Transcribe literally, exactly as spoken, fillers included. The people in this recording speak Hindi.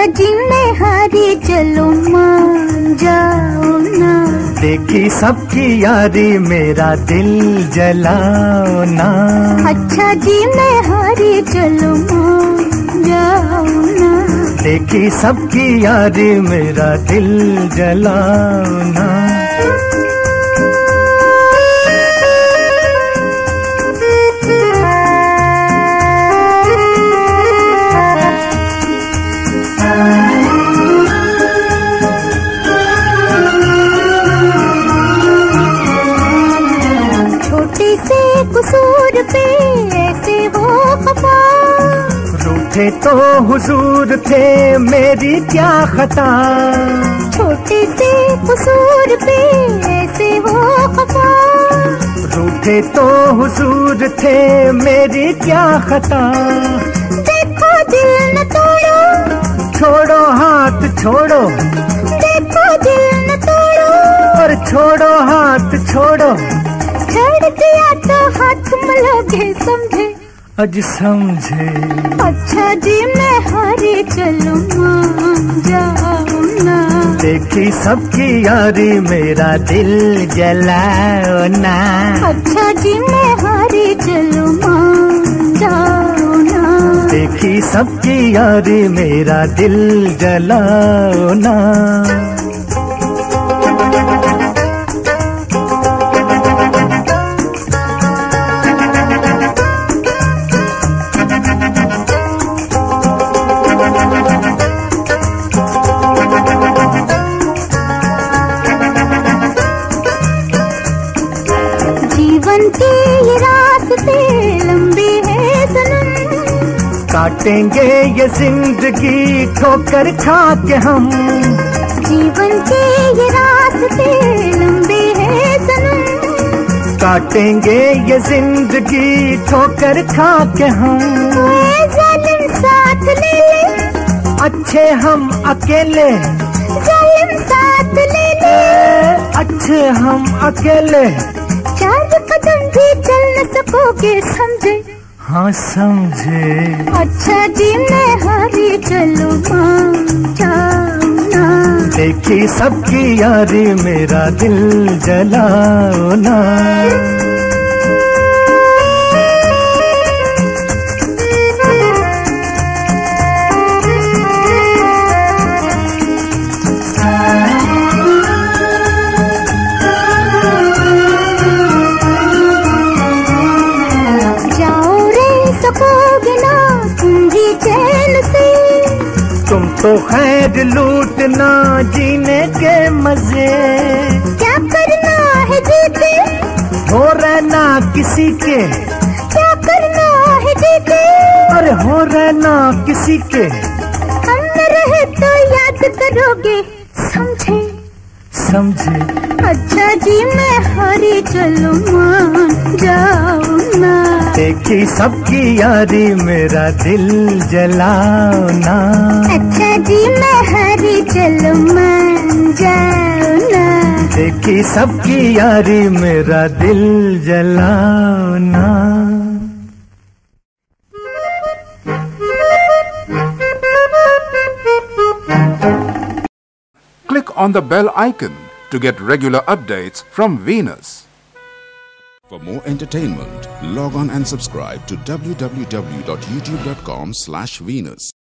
जीने हारी चलो मान जाओ ना। देखी सबकी यारी मेरा दिल जलाओ ना। अच्छा जीने हारी चलो मान जाओ ना। देखी सबकी यारी मेरा दिल जलाओ ना। कसूर पे ऐसे वो खफा, रूठे तो हुजूर थे मेरी क्या खता। छोटे से कसूर पे ऐसे वो खफा, रूठे तो हुजूर थे मेरी क्या खता। देखो दिल न तोड़ो, छोड़ो हाथ छोड़ो। देखो दिल न तोड़ो, और छोड़ो हाथ छोड़ो। छड़ दिया तो हाथ मलोगे समझे, अज समझे। अच्छा जी मैं हारी चलूं मान जाओ ना। देखी सबकी यारी मेरा दिल जलाओ ना। अच्छा जी मैं हारी चलूं मान जाओ ना। देखी सबकी यारी मेरा दिल जलाओ ना। जीवन के ये रास्ते लंबे हैं सनम, काटेंगे ये जिंदगी ठोकर खा के हम। जीवन के ये रास्ते लंबे हैं सनम, काटेंगे ये जिंदगी ठोकर खा के हम। कोई जालिम साथ ले ले, अच्छे हम अकेले। जालिम साथ ले ले, अच्छे हम अकेले। चार कदम भी चल न सकोगे समझे, हाँ समझे। अच्छा जी मैं हारी चलो मान जाओ ना। देखी सबकी यारी मेरा दिल जलाओ ना। तुम तो खैर लूटना जीने के मजे। क्या करना है जीते, हो रहना किसी के। क्या करना है जीते, अरे हो रहना किसी के। हम न रहे तो याद करोगे समझे, समझे। अच्छा जी मैं हारी चलो मान जाओ ना। देखी सबकी यारी मेरा दिल जलाओ ना। अच्छा जी मैं हारी चलो मान जाओ ना। देखी सबकी यारी मेरा दिल जलाओ ना। Click on the bell icon to get regular updates from Venus. For more entertainment, log on and subscribe to w w w dot youtube dot com slash Venus.